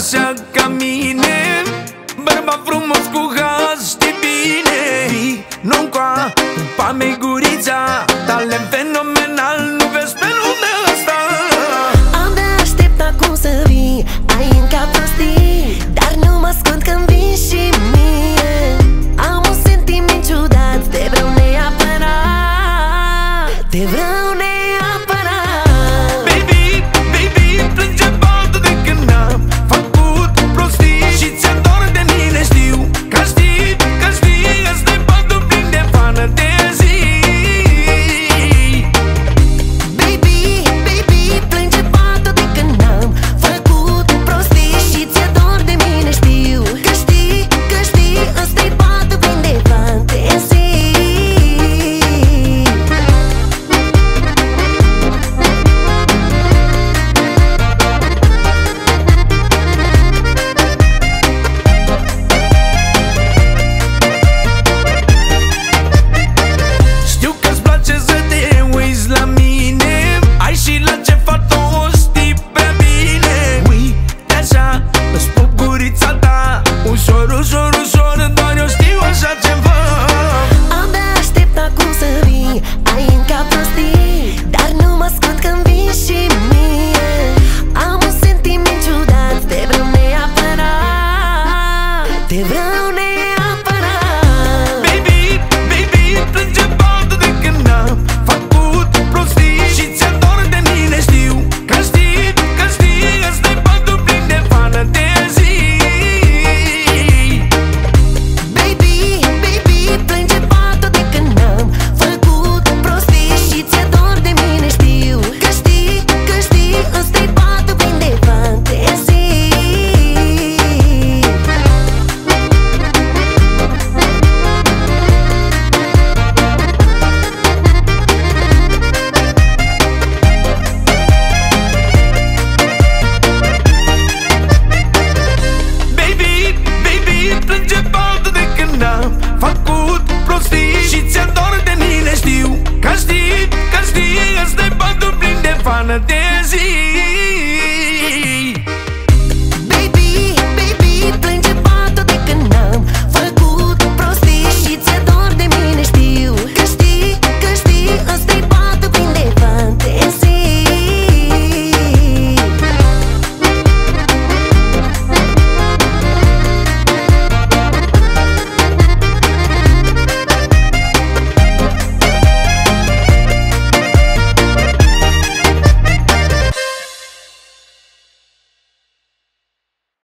așa ca mine, bărbat frumos cu haz, știi bine. Nu-ncoa, pa mei gurița, talent fenomenal, nu vezi pe lumea asta. Abia aștept acum să vii, ai în cap prostii, dar nu mă ascund când vin și